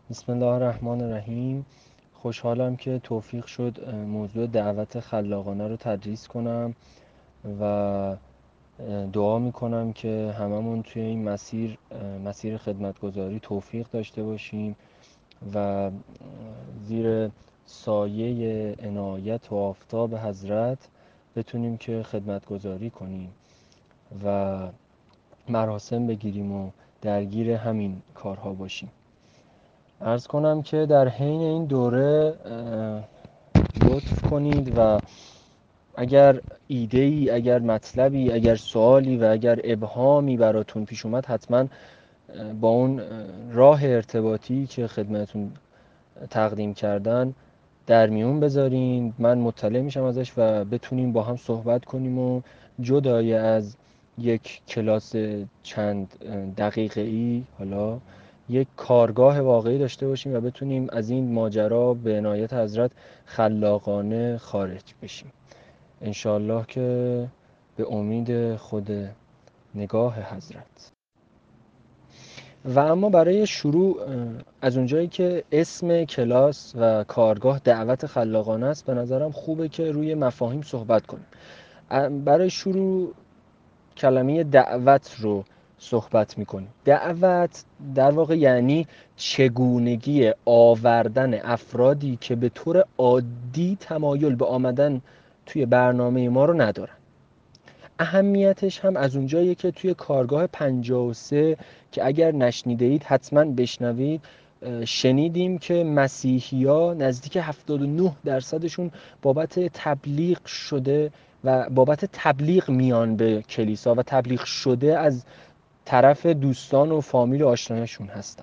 بسم الله الرحمن الرحیم. خوشحالم که توفیق شد موضوع دعوت خلاقانه رو تدریس کنم و دعا میکنم که هممون توی این مسیر خدمتگذاری توفیق داشته باشیم و زیر سایه عنایت و آفتاب حضرت بتونیم که خدمتگذاری کنیم و مراسم بگیریم و درگیر همین کارها باشیم. عرض کنم که در حین این دوره لطف کنید و اگر ایده‌ای، اگر مطلبی، اگر سوالی و اگر ابهامی براتون پیش اومد، حتما با اون راه ارتباطی که خدمتون تقدیم کردن در میون بذارین. من مطلع میشم ازش و بتونیم با هم صحبت کنیم و جدای از یک کلاس چند دقیقه‌ای حالا یک کارگاه واقعی داشته باشیم و بتونیم از این ماجرا به عنایت حضرت خلاقانه خارج بشیم انشالله، که به امید خود نگاه حضرت. و اما برای شروع، از اونجایی که اسم کلاس و کارگاه دعوت خلاقانه است، به نظرم خوبه که روی مفاهیم صحبت کنیم. برای شروع کلمه دعوت رو صحبت میکنیم. دعوت در واقع یعنی چگونگی آوردن افرادی که به طور عادی تمایل به آمدن توی برنامه ما رو ندارن. اهمیتش هم از اونجاییه که توی کارگاه 53 که اگر نشنیده حتما بشنوید، شنیدیم که مسیحی‌ها نزدیک 79% بابت تبلیغ شده و بابت تبلیغ میان به کلیسا و تبلیغ شده از طرف دوستان و فامیل و آشنایشون هستن.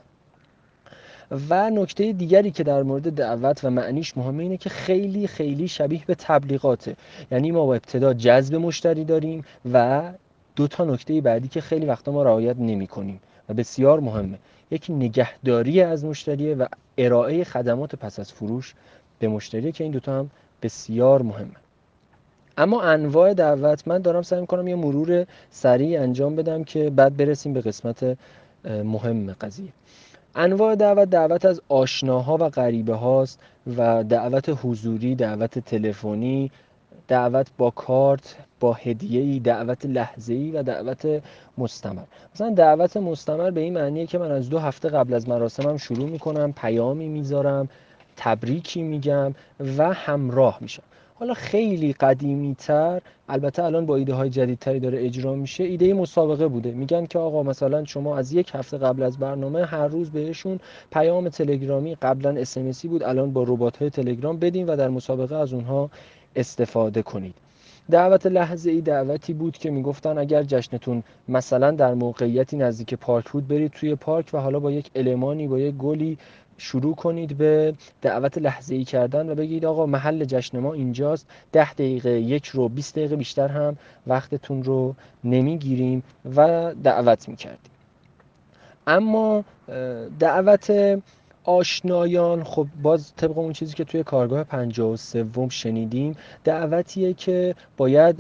و نکته دیگری که در مورد دعوت و معنیش مهمه اینه که خیلی خیلی شبیه به تبلیغاته. یعنی ما با ابتدا جذب مشتری داریم و دو تا نکته بعدی که خیلی وقتا ما رعایت نمی‌کنیم و بسیار مهمه، یکی نگهداری از مشتریه و ارائه خدمات پس از فروش به مشتری، که این دوتا هم بسیار مهمه. اما انواع دعوت، من دارم سعی می‌کنم یه مرور سریع انجام بدم که بعد برسیم به قسمت مهم قضیه. انواع دعوت: دعوت از آشناها و غریبه هاست و دعوت حضوری، دعوت تلفنی، دعوت با کارت، با هدیه‌ای، دعوت لحظه‌ای و دعوت مستمر. مثلا دعوت مستمر به این معنیه که من از 2 هفته قبل از مراسمم شروع میکنم، پیامی میذارم، تبریکی میگم و همراه میشم. حالا خیلی قدیمی تر، البته الان با ایده های جدیدتری داره اجرا میشه، ایده مسابقه بوده. میگن که آقا مثلا شما از 1 هفته قبل از برنامه هر روز بهشون پیام تلگرامی، قبلا اسمسی بود، الان با ربات های تلگرام بدین و در مسابقه از اونها استفاده کنید. دعوت لحظه‌ای دعوتی بود که میگفتن اگر جشنتون مثلا در موقعیتی نزدیک پارک بود، برید توی پارک و حالا با یک المانی، با یک گلی شروع کنید به دعوت لحظه‌ای کردن و بگید آقا محل جشن ما اینجاست، 10 دقیقه، 1 رو 20 دقیقه بیشتر هم وقتتون رو نمیگیریم و دعوت میکردیم. اما دعوت آشنایان، خب باز طبق اون چیزی که توی کارگاه 53 شنیدیم، دعوتیه که باید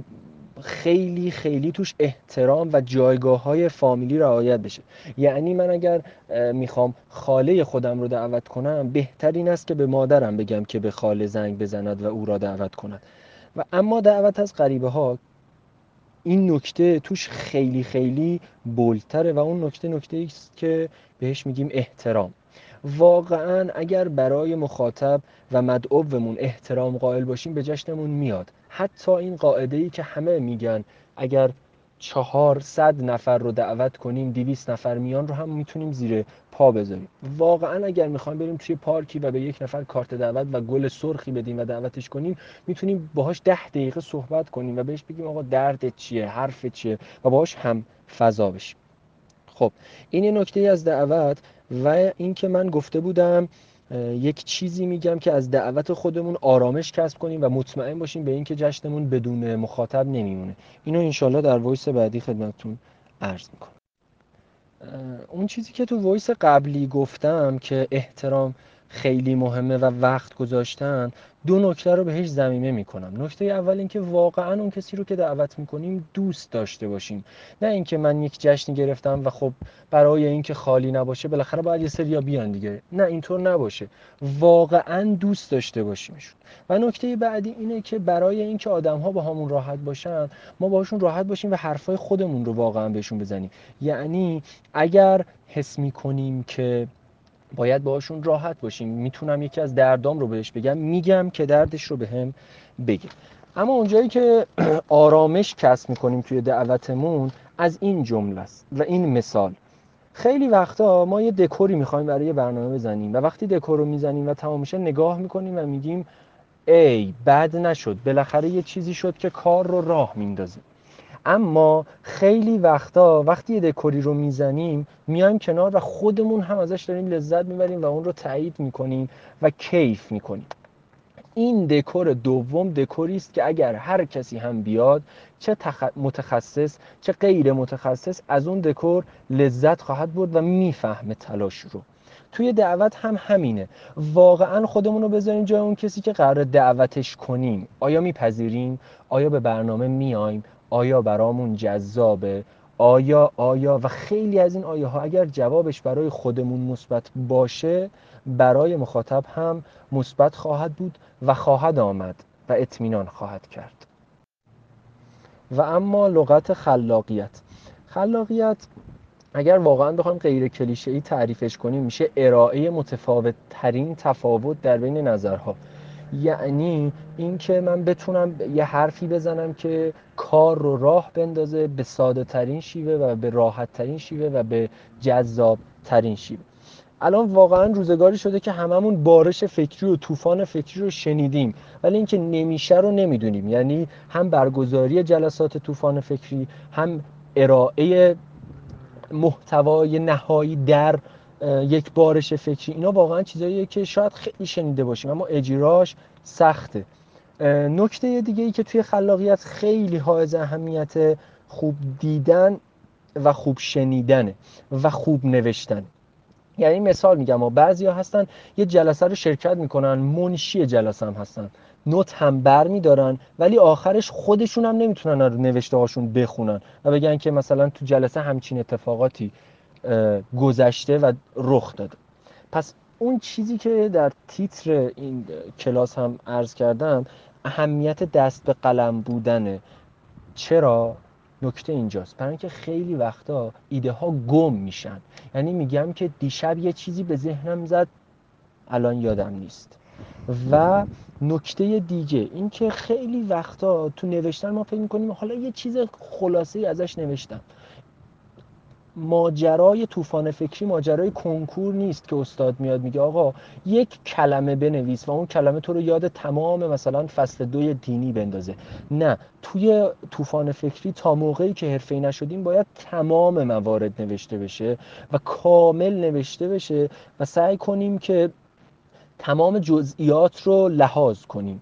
خیلی خیلی توش احترام و جایگاه‌های فامیلی رعایت بشه. یعنی من اگر میخوام خاله خودم رو دعوت کنم، بهتر این است که به مادرم بگم که به خاله زنگ بزند و او را دعوت کند. و اما دعوت از غریبه ها، این نکته توش خیلی خیلی بولتره و اون نکته است که بهش میگیم احترام. واقعا اگر برای مخاطب و مدعومون احترام قائل باشیم، به جشنمون میاد. حتی این قاعده‌ای که همه میگن اگر 400 نفر رو دعوت کنیم 200 نفر میان، رو هم میتونیم زیر پا بذاریم. واقعا اگر میخوایم بریم توی پارکی و به یک نفر کارت دعوت و گل سرخی بدیم و دعوتش کنیم، میتونیم باهاش 10 دقیقه صحبت کنیم و بهش بگیم آقا دردت چیه، حرفت چیه و باهاش هم فضا بشیم. خب این یه نکته از دعوت. و اینکه من گفته بودم یک چیزی میگم که از دعوت خودمون آرامش کسب کنیم و مطمئن باشیم به اینکه جشنمون بدون مخاطب نمیمونه. اینو انشالله در وایس بعدی خدمتتون عرض میکنم. اون چیزی که تو وایس قبلی گفتم که احترام خیلی مهمه و وقت گذاشتن، دو نکته رو بهش ضمیمه میکنم. نکته اول این که واقعا اون کسی رو که دعوت میکنیم دوست داشته باشیم، نه اینکه من یک جشنی گرفتم و خب برای اینکه خالی نباشه بالاخره باید یه سریا بیان دیگه، نه اینطور نباشه، واقعا دوست داشته باشیمشون. و نکته بعدی اینه که برای اینکه آدم‌ها با همون راحت باشن، ما باهاشون راحت باشیم و حرفای خودمون رو واقعا بهشون بزنیم. یعنی اگر حس می‌کنیم که باید باهاشون راحت باشیم، میتونم یکی از دردام رو بهش بگم، میگم که دردش رو بهم بگه. اما اونجایی که آرامش کسب می‌کنیم توی دعوتمون از این جمله است و این مثال. خیلی وقتا ما یه دکوری می‌خوایم برای یه برنامه بزنیم و وقتی دکور رو میزنیم و تمام میشه نگاه می‌کنیم و میگیم ای بد نشد، بالاخره یه چیزی شد که کار رو راه میندازه. اما خیلی وقتا وقتی یه دکوری رو میزنیم میایم کنار و خودمون هم ازش داریم لذت میبریم و اون رو تایید میکنیم و کیف میکنیم. این دکور دوم دکوری است که اگر هر کسی هم بیاد، چه متخصص چه غیر متخصص، از اون دکور لذت خواهد برد و میفهمه تلاش رو. توی دعوت هم همینه، واقعا خودمون رو بذاریم جای اون کسی که قرار دعوتش کنیم. آیا میپذیریم؟ آیا به برنامه میایم؟ آیا برامون جذابه؟ آیا و خیلی از این آیه ها اگر جوابش برای خودمون مثبت باشه، برای مخاطب هم مثبت خواهد بود و خواهد آمد و اطمینان خواهد کرد. و اما لغت خلاقیت اگر واقعا بخوایم غیر کلیشه‌ای تعریفش کنیم، میشه ارائه متفاوت ترین تفاوت در بین نظرها. یعنی اینکه من بتونم یه حرفی بزنم که کار رو راه بندازه به ساده ترین شیوه و به راحت ترین شیوه و به جذاب ترین شیوه. الان واقعا روزگاری شده که هممون بارش فکری و طوفان فکری رو شنیدیم، ولی اینکه نمیشه رو نمیدونیم. یعنی هم برگزاری جلسات طوفان فکری، هم ارائه محتوای نهایی در یک بارش فکری، اینا واقعا چیزاییه که شاید خیلی شنیده باشیم اما اجراش سخته. نکته دیگه ای که توی خلاقیت خیلی حائز اهمیت، خوب دیدن و خوب شنیدنه و خوب نوشتن. یعنی مثال میگم، بعضیا هستن یه جلسه رو شرکت میکنن، منشی جلسه هم هستن، نوت هم بر میدارن، ولی آخرش خودشون هم نمیتونن رو نوشته هاشون بخونن و بگن که مثلا تو جلسه همچین اتفاقاتی گذشته و رخ داده. پس اون چیزی که در تیتر این کلاس هم عرض کردم، اهمیت دست به قلم بودنه. چرا؟ نکته اینجاست، برای اینکه خیلی وقتا ایده ها گم میشن. یعنی میگم که دیشب یه چیزی به ذهنم زد، الان یادم نیست. و نکته دیگه این که خیلی وقتا تو نوشتن ما فکر میکنیم حالا یه چیز خلاصه ازش نوشتم. ماجرای طوفان فکری ماجرای کنکور نیست که استاد میاد میگه آقا یک کلمه بنویس و اون کلمه تو رو یاد تمام مثلا فصل 2 دینی بندازه. نه، توی طوفان فکری تا موقعی که حرفه‌ای نشدیم باید تمام موارد نوشته بشه و کامل نوشته بشه و سعی کنیم که تمام جزئیات رو لحاظ کنیم.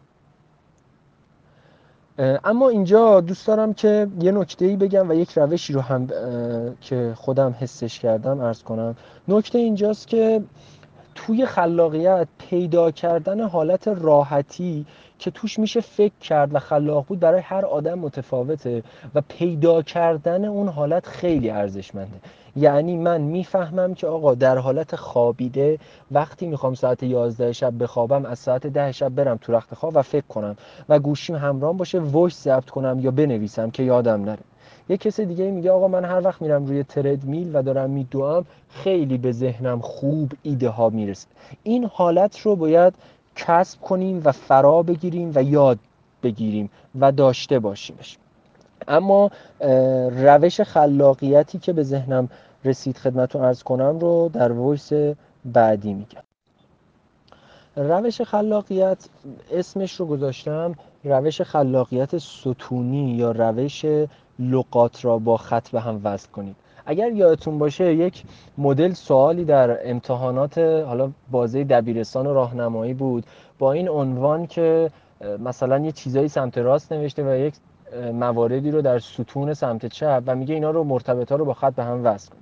اما اینجا دوست دارم که یه نکته‌ای بگم و یک روشی رو هم که خودم حسش کردم عرض کنم. نکته اینجاست که توی خلاقیت پیدا کردن حالت راحتی که توش میشه فکر کرد و خلاق بود برای هر آدم متفاوته و پیدا کردن اون حالت خیلی ارزشمنده. یعنی من میفهمم که آقا در حالت خوابیده وقتی میخوام ساعت 11 شب بخوابم، از ساعت 10 شب برم تو رخت خواب و فکر کنم و گوشیم همراهم باشه، وایس ضبط کنم یا بنویسم که یادم نره. یه کسی دیگه میگه آقا من هر وقت میرم روی تردمیل و دارم میدوام خیلی به ذهنم خوب ایده ها میرسه. این حالت رو باید کسب کنیم و فرا بگیریم و یاد بگیریم و داشته باشیمش. اما روش خلاقیتی که به ذهنم رسید خدمتتون عرض کنم رو در وایس بعدی میگم. روش خلاقیت اسمش رو گذاشتم روش خلاقیت ستونی یا روش لغات را با خط به هم وصل کنید. اگر یادتون باشه یک مدل سوالی در امتحانات حالا بازه دبیرستان و راهنمایی بود با این عنوان که مثلا یه چیزایی سمت راست نوشته و یک مواردی رو در ستون سمت چپ و میگه اینا رو مرتبطا رو با خط به هم وصل کنید.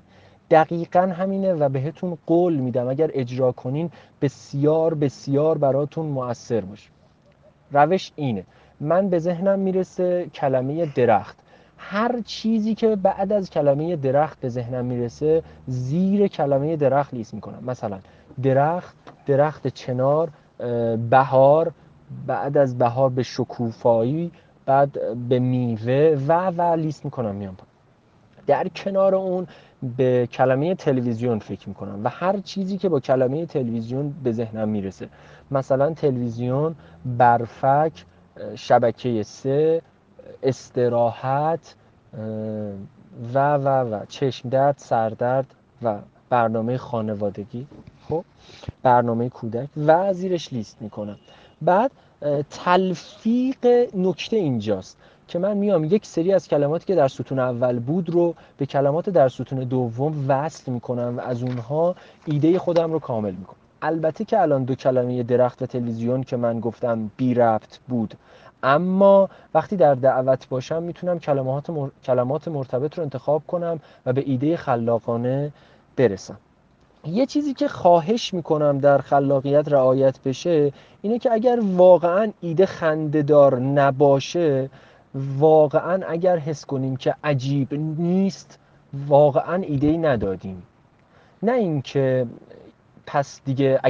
دقیقاً همینه و بهتون قول میدم اگر اجرا کنین بسیار بسیار براتون مؤثر باشه. روش اینه: من به ذهنم میرسه کلمه درخت، هر چیزی که بعد از کلمه درخت به ذهنم میرسه زیر کلمه درخت لیست میکنم. مثلا درخت، درخت چنار، بهار، بعد از بهار به شکوفایی، بعد به میوه و لیست میکنم میام. در کنار اون به کلمه تلویزیون فکر میکنم و هر چیزی که با کلمه تلویزیون به ذهنم میرسه، مثلا تلویزیون، برفک، شبکه 3، استراحت و چشم درد، سردرد و برنامه خانوادگی، خب برنامه کودک و زیرش لیست میکنم. بعد تلفیق نکته اینجاست که من میام یک سری از کلماتی که در ستون اول بود رو به کلمات در ستون دوم وصل میکنم و از اونها ایده خودم رو کامل میکنم. البته که الان دو کلمه درخت و تلویزیون که من گفتم بی ربط بود، اما وقتی در دعوت باشم میتونم کلمات مرتبط رو انتخاب کنم و به ایده خلاقانه برسم. یه چیزی که خواهش میکنم در خلاقیت رعایت بشه اینه که اگر واقعا ایده خنده‌دار نباشه، واقعا اگر حس کنیم که عجیب نیست، واقعا ایده‌ای ندادیم. نه اینکه پس دیگه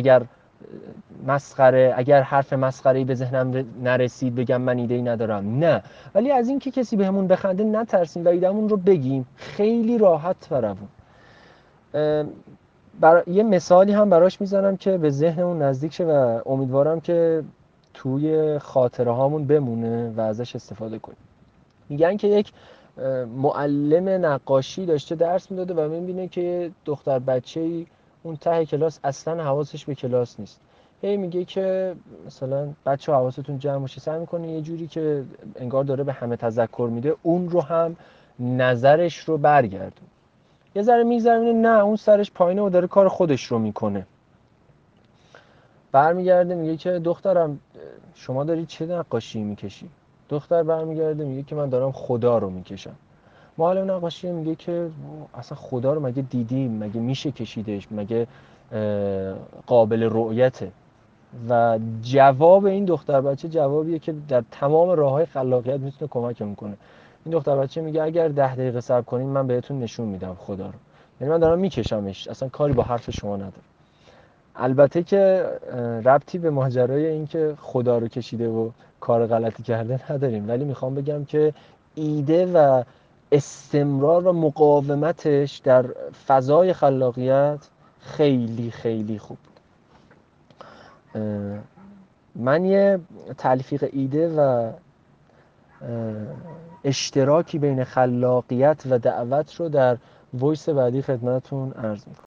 اگر حرف مسخره‌ای به ذهنم نرسید بگم من ایده‌ای ندارم، نه، ولی از اینکه کسی بهمون بخنده نترسیم و ایده‌مون رو بگیم، خیلی راحت و روون. یه مثالی هم براش میزنم که به ذهنمون نزدیک شه و امیدوارم که توی خاطره هامون بمونه و ازش استفاده کنیم. میگن که یک معلم نقاشی داشته درس میداده و میبینه که دختر بچه‌ای اون ته کلاس اصلا حواسش به کلاس نیست. هی میگه که مثلا بچه حواستون جمع باشه، سعی میکنه یه جوری که انگار داره به همه تذکر میده اون رو هم نظرش رو برگردون. یه ذره میگذره نه اون سرش پایینه و داره کار خودش رو میکنه. برمیگرده میگه که دخترم شما داری چه نقاشی میکشی؟ دختر برمیگرده میگه که من دارم خدا رو میکشم. معلم نقاشی میگه که اصلا خدا رو مگه دیدیم؟ مگه میشه کشیدش؟ مگه قابل رؤیته؟ و جواب این دختر بچه جوابیه که در تمام راههای خلاقیت میتونه کمکمون کنه. این دختر بچه میگه اگر 10 دقیقه صبر کنین من بهتون نشون میدم خدا رو. یعنی من دارم میکشمش، اصلا کاری با حرف شما نداره. البته که ربطی به ماجرای این که خدا رو کشیده و کار غلطی کرده نداریم، ولی میخوام بگم که ایده و استمرار و مقاومتش در فضای خلاقیت خیلی خیلی خوب. من یه تلفیق ایده و اشتراکی بین خلاقیت و دعوت رو در وایس بعدی خدمتتون عرض میکنم.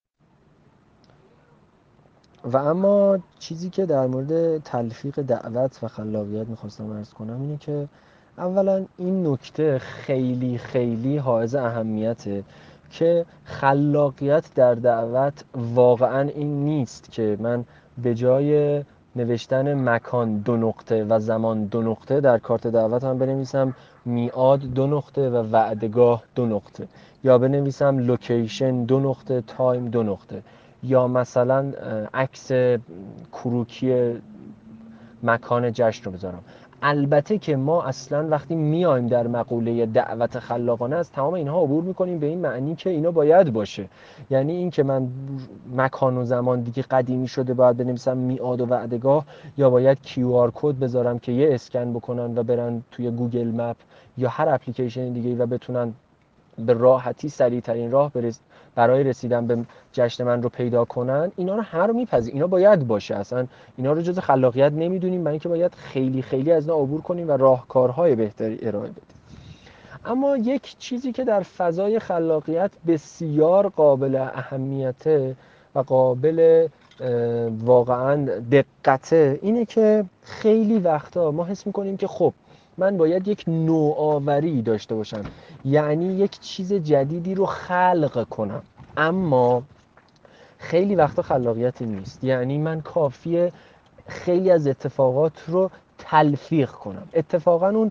و اما چیزی که در مورد تلفیق دعوت و خلاقیت میخواستم عرض کنم اینه که اولا این نکته خیلی خیلی حائز اهمیته که خلاقیت در دعوت واقعا این نیست که من به جای نوشتن مکان 2 نقطه و زمان 2 نقطه در کارت دعوت هم بنویسم میعاد 2 نقطه و وعدگاه 2 نقطه، یا بنویسم لوکیشن 2 نقطه تایم 2 نقطه، یا مثلا عکس کروکی مکان جشن رو بذارم. البته که ما اصلا وقتی میایم در مقوله دعوت خلاقانه از تمام اینها عبور میکنیم به این معنی که اینا باید باشه. یعنی این که من مکان و زمان دیگه قدیمی شده باید بنویسم میعاد و وعدگاه، یا باید QR کد بذارم که یه اسکن بکنن و برن توی گوگل مپ یا هر اپلیکیشن دیگه و بتونن به راحتی سریع ترین راه برای رسیدن به جشن من رو پیدا کنن. اینا رو هر میپذیریم، اینا باید باشه، اصلا اینا رو جز خلاقیت نمیدونیم، برای اینکه باید خیلی خیلی از اینا عبور کنیم و راهکارهای بهتری ارائه بدیم. اما یک چیزی که در فضای خلاقیت بسیار قابل اهمیته و قابل واقعا دقته اینه که خیلی وقتا ما حس میکنیم که خب من باید یک نوآوری داشته باشم، یعنی یک چیز جدیدی رو خلق کنم. اما خیلی وقتا خلاقیت این نیست، یعنی من کافیه خیلی از اتفاقات رو تلفیق کنم. اتفاقا اون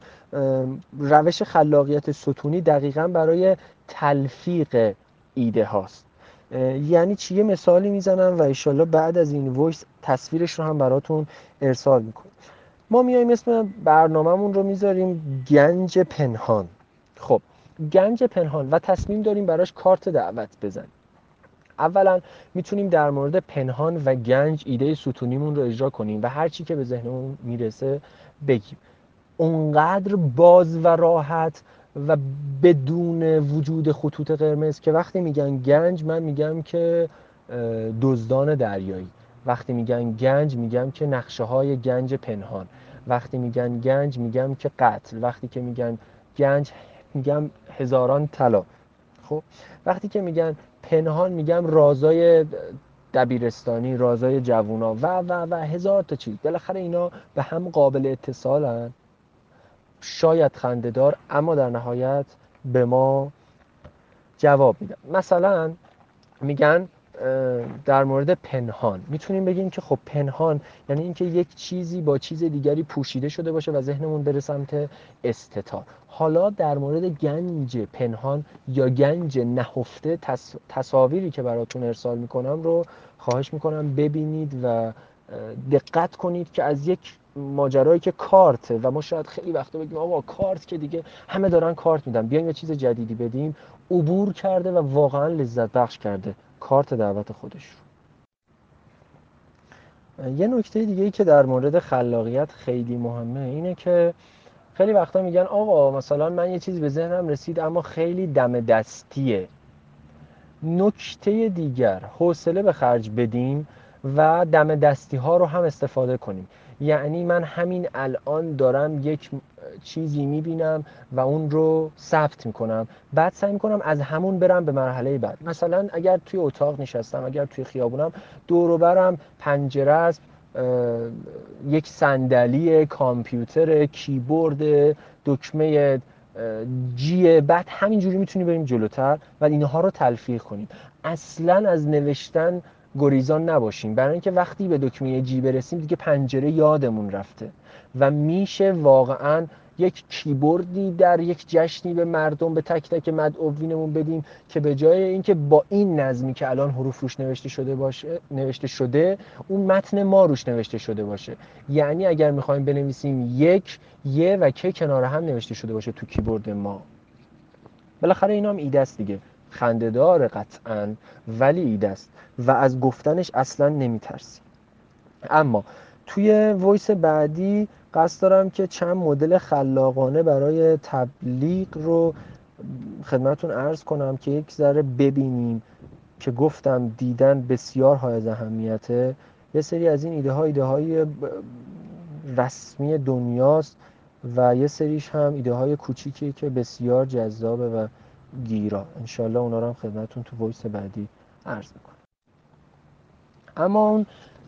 روش خلاقیت ستونی دقیقاً برای تلفیق ایده هاست. یعنی چی؟ یه مثالی میزنم و ایشالله بعد از این وایس تصویرش رو هم براتون ارسال میکنم. ما میایم اسم برنامه‌مون رو میذاریم گنج پنهان. خب گنج پنهان و تصمیم داریم براش کارت دعوت بزنیم. اولا میتونیم در مورد پنهان و گنج ایده ستونیمون رو اجرا کنیم و هر چی که به ذهنمون میرسه بگیم. اونقدر باز و راحت و بدون وجود خطوط قرمز که وقتی میگن گنج من میگم که دزدان دریایی، وقتی میگن گنج میگم که نقشه های گنج پنهان، وقتی میگن گنج میگم که قتل، وقتی که میگن گنج میگم هزاران طلا. خب وقتی که میگن پنهان میگم رازای دبیرستانی، رازای جوونا و هزار تا چیز. بالاخره اینا به هم قابل اتصالن، شاید خنده‌دار، اما در نهایت به ما جواب میدن. مثلا میگن در مورد پنهان میتونیم بگیم که خب پنهان یعنی اینکه یک چیزی با چیز دیگری پوشیده شده باشه و ذهنمون بره سمت استتار. حالا در مورد گنج پنهان یا گنج نهفته تصاویری که براتون ارسال میکنم رو خواهش میکنم ببینید و دقت کنید که از یک ماجرایی که کارته و ما شاید خیلی وقتا بگیم آقا کارت که دیگه همه دارن کارت میدن، بیایم یه چیز جدیدی بدیم، عبور کرده و واقعا لذت بخش کرده کارت دعوت خودش رو. یه نکته دیگه ای که در مورد خلاقیت خیلی مهمه اینه که خیلی وقتا میگن آقا مثلا من یه چیز به ذهنم رسید اما خیلی دم دستیه. نکته دیگر، حوصله به خرج بدیم و دم دستی ها رو هم استفاده کنیم. یعنی من همین الان دارم یک چیزی میبینم و اون رو ثبت میکنم، بعد سعی میکنم از همون برم به مرحله بعد. مثلا اگر توی اتاق نشستم، اگر توی خیابونم، دور و برم پنجره است، یک صندلی، کامپیوتر، کیبورد، دکمه جیه، بعد همینجوری میتونیم بریم جلوتر و اینها رو تلفیق کنیم. اصلا از نوشتن گریزان نباشیم، برای اینکه وقتی به دکمه جی برسیم دیگه پنجره یادمون رفته و میشه واقعا یک کیبوردی در یک جشنی به مردم، به تک تک مدعوینمون بدیم که به جای اینکه با این نظمی که الان حروف روش نوشته شده اون متن ما روش نوشته شده باشه. یعنی اگر میخوایم بنویسیم یک، یه و که کنار هم نوشته شده باشه تو کیبورد ما. بالاخره اینا هم ایده است دیگه، خنده‌دار قطعاً ولی ایده است و از گفتنش اصلا نمیترسیم. اما توی وایس بعدی قصد دارم که چند مدل خلاقانه برای تبلیغ رو خدمتون عرض کنم که یک ذره ببینیم که گفتم دیدن بسیار حائز اهمیته. یه سری از این ایده های رسمی دنیاست و یه سریش هم ایده های کوچیکی که بسیار جذابه و گیرا. انشالله اونا رو هم خدمتون تو وایس بعدی عرض میکنم. اما اون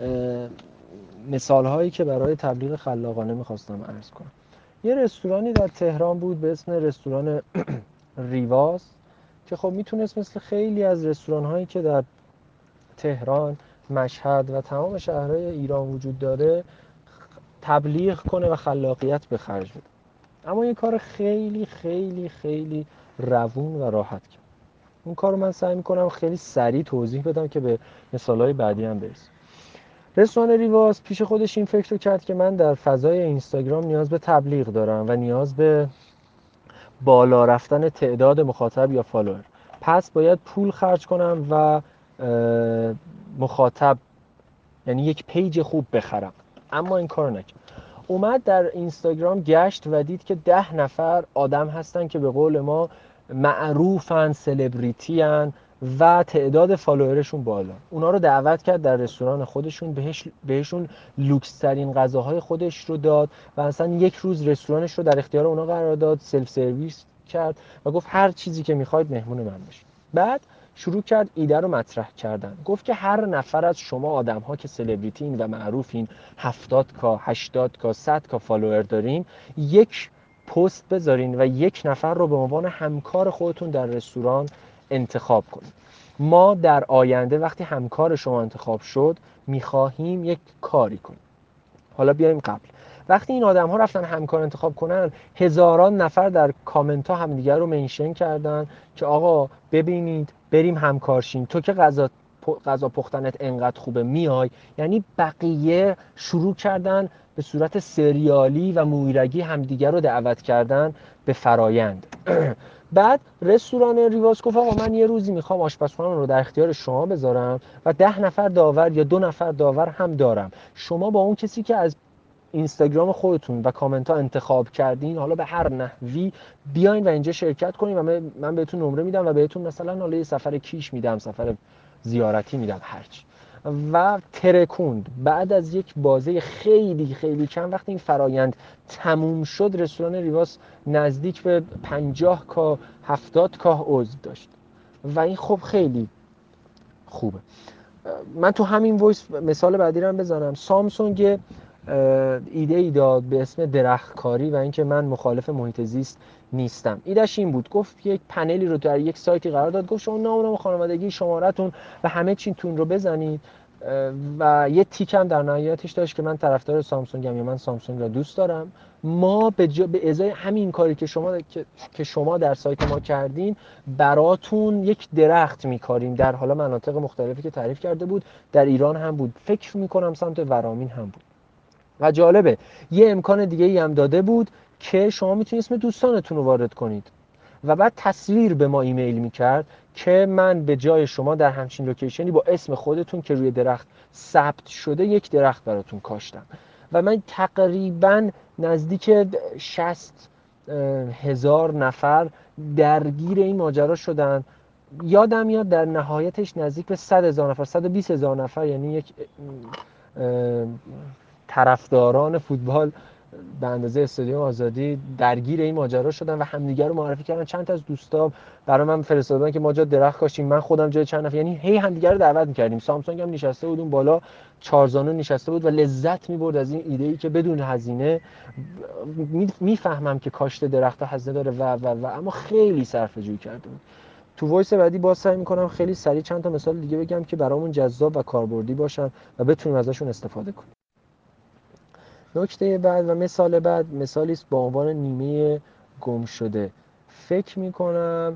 مثال هایی که برای تبلیغ خلاقانه میخواستم عرض کنم، یه رستورانی در تهران بود به اسم رستوران ریواز که خب میتونست مثل خیلی از رستوران هایی که در تهران، مشهد و تمام شهرهای ایران وجود داره تبلیغ کنه و خلاقیت به خرج بده. اما یه کار خیلی خیلی خیلی روون و راحت کرد. اون کار رو من سعی میکنم خیلی سریع توضیح بدم که به مثالهای بعدی هم برسیم. رستوران ریواز پیش خودش این فکر رو کرد که من در فضای اینستاگرام نیاز به تبلیغ دارم و نیاز به بالا رفتن تعداد مخاطب یا فالوور، پس باید پول خرج کنم و مخاطب، یعنی یک پیج خوب بخرم. اما این کار نکرد. اومد در اینستاگرام گشت و دید که 10 نفر آدم هستن که به قول ما معروفن، سلبریتیان و تعداد فالوورشون بالا. اونا رو دعوت کرد در رستوران خودشون، بهشون لوکس ترین غذاهای خودش رو داد و اصلا یک روز رستورانش رو در اختیار اونا قرار داد، سلف سرویس کرد و گفت هر چیزی که میخواید مهمون من بشید. بعد شروع کرد ایده رو مطرح کردن. گفت که هر نفر از شما آدم‌ها که سلبریتین و معروفین، 70K، 80K، 100K فالوور دارین، یک پست بذارین و یک نفر رو به عنوان همکار خودتون در رستوران انتخاب کنین. ما در آینده وقتی همکار شما انتخاب شد میخواهیم یک کاری کنیم. حالا بیایم قبل. وقتی این آدم‌ها رفتن همکار انتخاب کنن، هزاران نفر در کامنت ها همدیگر رو منشن کردن که آقا ببینید بریم همکارشیم، تو که غذا پختنت انقدر خوبه میای. یعنی بقیه شروع کردن به صورت سریالی و مویرگی همدیگر رو دعوت کردن به فرایند. بعد رستوران ریواز گفت آقا من یه روزی میخوام آشپزخونه‌م رو در اختیار شما بذارم و 10 نفر داور یا 2 نفر داور هم دارم، شما با اون کسی که از اینستاگرام خودتون و کامنت ها انتخاب کردین، حالا به هر نحوی بیاین و اینجا شرکت کنین و من بهتون نمره میدم و بهتون مثلا حالا یه سفر کیش میدم، سفر زیارتی میدم، هرچی. و ترکوند. بعد از یک بازه خیلی خیلی چند وقت این فرایند تموم شد، رستوران ریواس نزدیک به 50 کاه 70 کاه عضو داشت و این خب خیلی خوبه. من تو همین وایس مثال بعدی رو هم بزنم. سامسونگ ایده ای داد به اسم درختکاری و اینکه من مخالف محیط زیست نیستم. ایدهش این بود، گفت یک پنلی رو در یک سایتی قرار داد، گفت شما نام خانوادگی، شماره‌تون و همه چیتون رو بزنید و یه تیک هم در نهایتش داشت که من طرفدار سامسونگم یا من سامسونگ را دوست دارم. ما به ازای همین کاری که شما در سایت ما کردین براتون یک درخت میکاریم در حالا مناطق مختلفی که تعریف کرده بود، در ایران هم بود، فکر میکنم سمت ورامین هم بود. و جالبه یه امکان دیگه ای هم داده بود که شما میتونید اسم دوستانتون رو وارد کنید و بعد تصویر به ما ایمیل میکرد که من به جای شما در همچین لوکیشنی با اسم خودتون که روی درخت ثبت شده یک درخت براتون کاشتم. و من تقریبا نزدیک 60,000 نفر درگیر این ماجرا شدن. یادم میاد در نهایتش نزدیک به 100,000 نفر، 120,000 نفر، یعنی یک طرفداران فوتبال به اندازه استادیوم آزادی درگیر این ماجرا شدن و همدیگه رو معرفی کردن. چند تا از دوستام برای من فرستادن که ما جا درخت کاشتیم، من خودم جای چند نفر، یعنی هی همدیگه رو دعوت می‌کردیم. سامسونگ هم نشسته بود اون بالا، چارزانو نشسته بود و لذت می‌برد از این ایده‌ای که بدون هزینه. میفهمم که کاشت درخت‌ها هزینه داره و اما خیلی صرفه‌جویی کرده بود. تو وایس بعدی باز سعی می‌کنم خیلی سریع چند تا مثال دیگه بگم که برامون جذاب و کاربردی باشن و بتونیم ازشون استفاده کنیم. نکته بعد و مثال بعد مثالی است با عنوان نیمه گم شده. فکر میکنم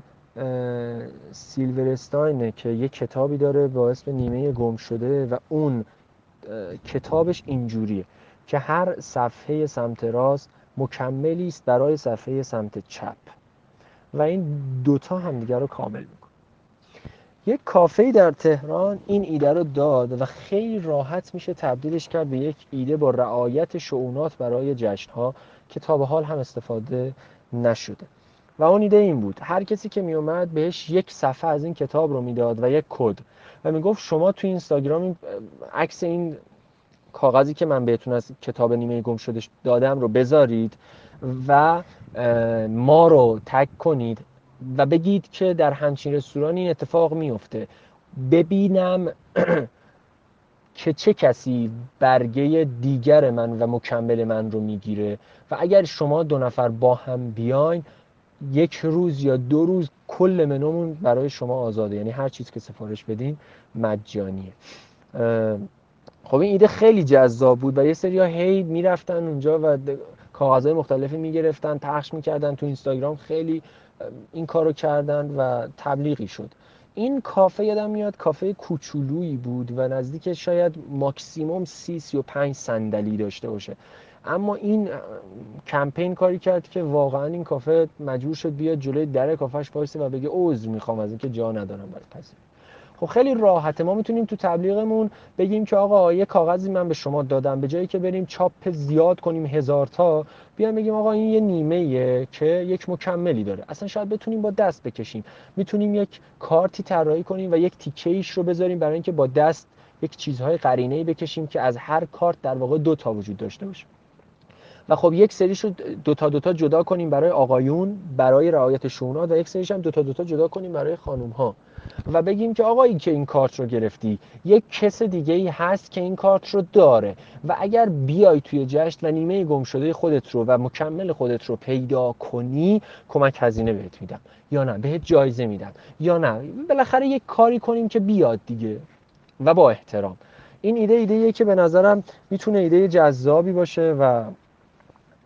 سیلورستاینه که یک کتابی داره با اسم نیمه گم شده و اون کتابش اینجوریه که هر صفحه سمت راست مکملی است برای صفحه سمت چپ و این دوتا همدیگر رو کامل میکنه. یک کافه‌ای در تهران این ایده رو داد و خیلی راحت میشه تبدیلش کرد به یک ایده با رعایت شؤونات برای جشن‌ها که تا به حال هم استفاده نشده. و اون ایده این بود، هر کسی که میومد بهش یک صفحه از این کتاب رو میداد و یک کد و میگفت شما تو اینستاگرام این عکس این کاغذی که من بهتون از کتاب نیمه گم شده دادم رو بذارید و ما رو تگ کنید و بگید که در همچین رستورانی این اتفاق میفته، ببینم که چه کسی برگه دیگر من و مکمل من رو میگیره و اگر شما 2 نفر با هم بیاین 1 روز یا 2 روز کل منومون برای شما آزاده، یعنی هر چیز که سفارش بدین مجانیه. خب این ایده خیلی جذاب بود و یه سری ها هی میرفتن اونجا و کاغذهای مختلفی میگرفتن پخش میکردن تو اینستاگرام، خیلی این کارو کردن و تبلیغی شد. این کافه یادم میاد کافه کوچولویی بود و نزدیک شاید ماکسیموم 30-35 صندلی داشته باشه، اما این کمپین کاری کرد که واقعا این کافه مجبور شد بیاد جلوی در کافهش وایسه و بگه عذر میخوام از اینکه جا ندارم برای پذیرایی. خب خیلی راحته، ما میتونیم تو تبلیغمون بگیم که آقا یه کاغذی من به شما دادم، به جایی که بریم چاپ زیاد کنیم 1000 تا، بیایم بگیم آقا این یه نیمه‌ایه که یک مکملی داره، اصلا شاید بتونیم با دست بکشیم، میتونیم یک کارتی طراحی کنیم و یک تیکه‌ایش رو بذاریم برای اینکه با دست یک چیزهای قرینه‌ای بکشیم که از هر کارت در واقع 2 تا وجود داشته باشه و خب یک سریش رو 2 تا جدا کنیم برای آقایون برای رعایت شؤونات و یک سریش هم 2 تا جدا کنیم برای خانوم‌ها و بگیم که آقایی که این کارت رو گرفتی یک کس دیگه ای هست که این کارت رو داره و اگر بیای توی جشن و نیمه گم شده خودت رو و مکمل خودت رو پیدا کنی کمک هزینه بهت میدم یا نه بهت جایزه میدم یا نه بالاخره یک کاری کنیم که بیاد دیگه و با احترام. این ایده‌ایه که به نظرم میتونه ایده جذابی باشه و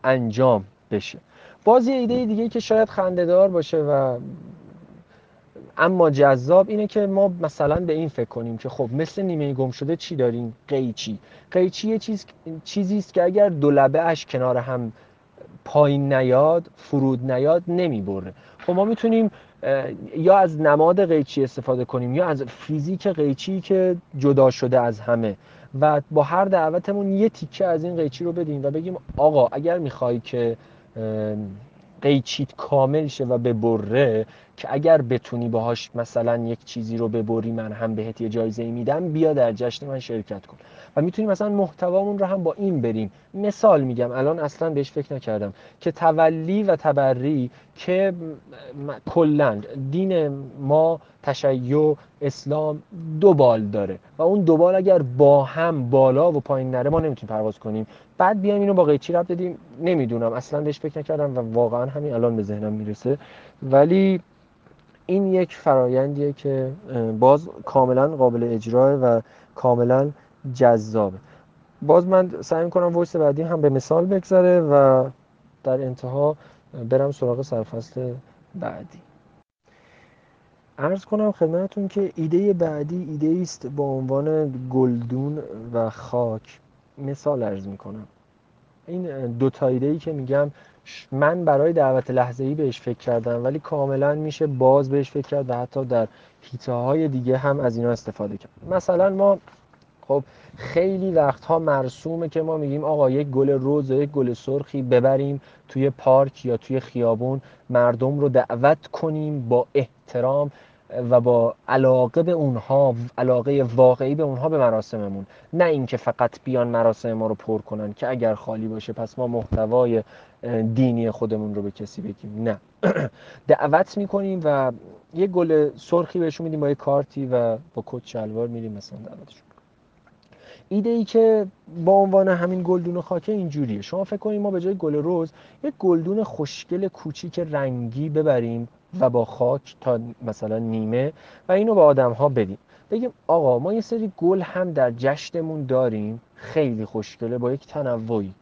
انجام بشه. باز یه ایده دیگه که شاید خنده‌دار باشه و اما جذاب اینه که ما مثلا به این فکر کنیم که خب مثل نیمه گم شده چی داریم؟ قیچی. قیچی یه چیزی است که اگر دو لبه اش کنار هم پایین نیاد، فرود نیاد، نمیبره. خب ما میتونیم یا از نماد قیچی استفاده کنیم یا از فیزیک قیچی که جدا شده از همه و با هر دعوتمون یه تیکه از این قیچی رو بدیم و بگیم آقا اگر میخوای که قیچیت کامل شه و ببره، که اگر بتونی باهاش مثلا یک چیزی رو ببری من هم بهت یه جایزه میدم، بیا در جشن من شرکت کن. و میتونیم مثلا محتوامون رو هم با این بریم. مثال میگم، الان اصلا بهش فکر نکردم، که تولی و تبری که کلا دین ما، تشیع، اسلام دو بال داره و اون دو بال اگر با هم بالا و پایین نره ما نمیتونیم پرواز کنیم. بعد بیایم اینو با قیچی ربط بدیم. نمیدونم، اصلا بهش فکر نکردم و واقعا همین الان به ذهنم میرسه. ولی این یک فرایندیه که باز کاملا قابل اجراه و کاملا جذابه. باز من سعی میکنم وایس بعدی هم به مثال بگذره و در انتها برم سراغ سرفصل بعدی. عرض کنم خدمتتون که ایده بعدی ایده است با عنوان گلدون و خاک. مثال عرض میکنم. این دو تا ایده‌ای که میگم من برای دعوت لحظه‌ای بهش فکر کردم، ولی کاملا میشه باز بهش فکر کرد و حتی در حیطه‌های دیگه هم از اینا استفاده کرد. مثلا ما خب خیلی وقتها مرسومه که ما میگیم آقا یک گل رز و یک گل سرخی ببریم توی پارک یا توی خیابون، مردم رو دعوت کنیم با احترام و با علاقه به اونها، علاقه واقعی به اونها، به مراسممون. نه اینکه فقط بیان مراسم ما رو پر کنن که اگر خالی باشه پس ما محتوای دینی خودمون رو به کسی بگیم. نه دعوت میکنیم و یه گل سرخی بهشون میدیم با یه کارتی و با کت شلوار میریم مثلا دعوتشون. ایده ای که با عنوان همین گلدون خاکه اینجوریه. شما فکر کنید ما به جای گل رز یک گلدون خوشگل کوچیک رنگی ببریم و با خاک تا مثلا نیمه و اینو به آدم‌ها بدیم. بگیم آقا ما یه سری گل هم در جشنمون داریم خیلی خوشگله با یک تنوعی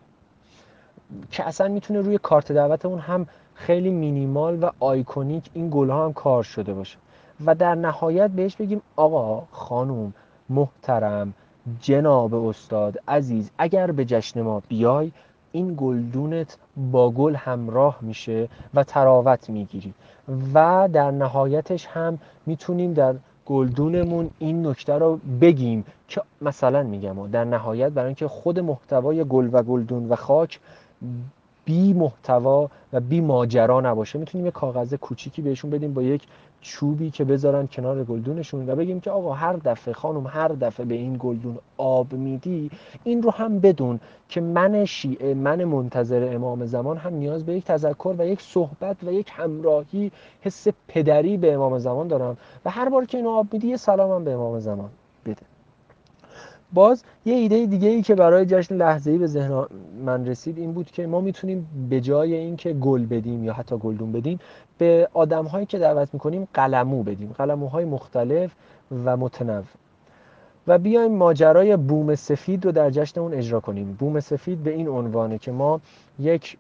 که اصلا میتونه روی کارت دعوتمون هم خیلی مینیمال و آیکونیک این گل‌ها هم کار شده باشه و در نهایت بهش بگیم آقا، خانم، محترم، جناب استاد عزیز، اگر به جشن ما بیای این گلدونت با گل همراه میشه و تراوت میگیری. و در نهایتش هم میتونیم در گلدونمون این نکته رو بگیم که مثلا میگم در نهایت برای اینکه خود محتوای گل و گلدون و خاک بی محتوا و بی ماجرا نباشه، میتونیم یه کاغذ کوچیکی بهشون بدیم با یک چوبی که بذارن کنار گلدونشون و بگیم که آقا هر دفعه خانم، هر دفعه به این گلدون آب میدی این رو هم بدون که من شیعه، من منتظر امام زمان هم نیاز به یک تذکر و یک صحبت و یک همراهی، حس پدری به امام زمان دارم و هر بار که اینو آب میدی یه سلامم به امام زمان بده. باز یه ایده دیگه ای که برای جشن لحظه‌ای به ذهن من رسید این بود که ما میتونیم به جای اینکه گل بدیم یا حتی گلدون بدیم، به آدم‌هایی که دعوت میکنیم قلمو بدیم، قلموهای مختلف و متنوع، و بیایم ماجرای بوم سفید رو در جشنمون اجرا کنیم. بوم سفید به این عنوانه که ما یک